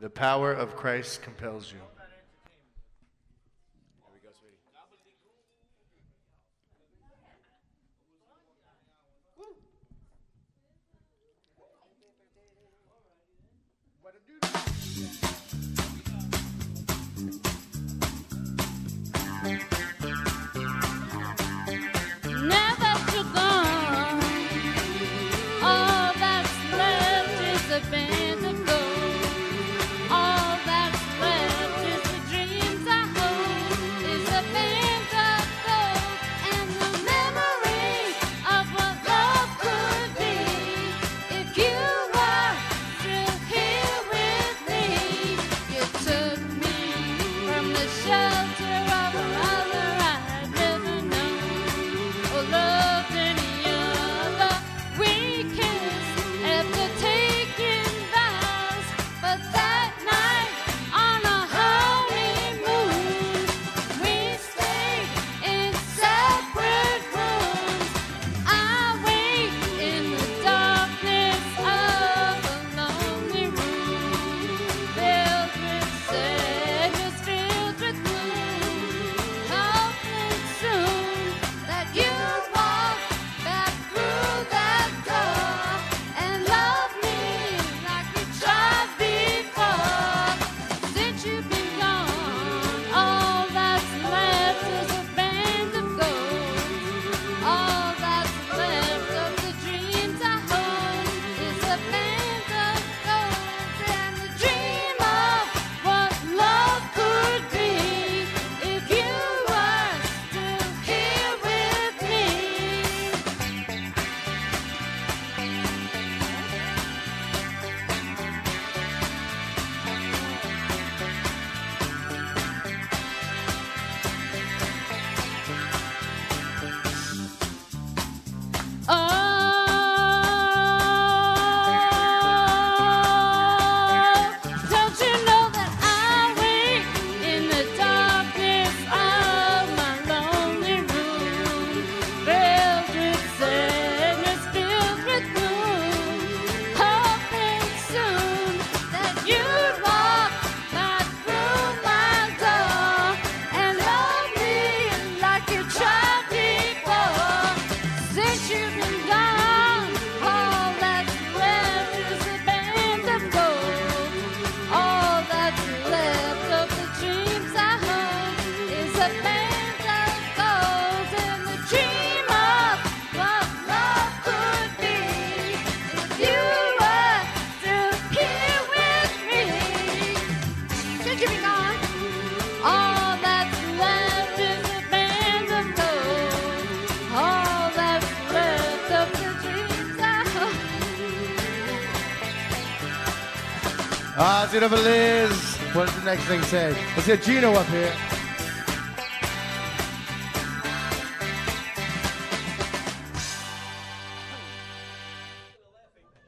The power of Christ compels you. Never too gone. All that's left is a band of gold. All that's left is the dreams I hold. Is a band of gold and the memory of what love could be. If you were still here with me, you took me from the shelter of a mother I'd never known, or loved any other. We kissed after taking vows, but that night on a honeymoon, we stayed in separate rooms. I wait in the darkness of a lonely room, filled with sadness, filled with gloom, hoping soon that you'd walk back through that door and love me like you tried before. Since you've been gone, all that's left is a band of gold. All that's left of the dreams I hold is a band of gold and the dream of what love could be if you were still here with me. Oh, don't you know that I wait in the darkness of my lonely room, filled with sadness, filled with gloom, hoping soon that you'd walk back through my door and love me like you tried before. Since you've been gone, all that's left is a band of gold. All that's left of the dreams I hold is a band of gold and the dream of what love could be if you were still here with me. Since you've been gone, all that's left is a band of gold. All that's left of the dreams I hold. Ozzy the Liz. What does the next thing say? Let's get Gino up here.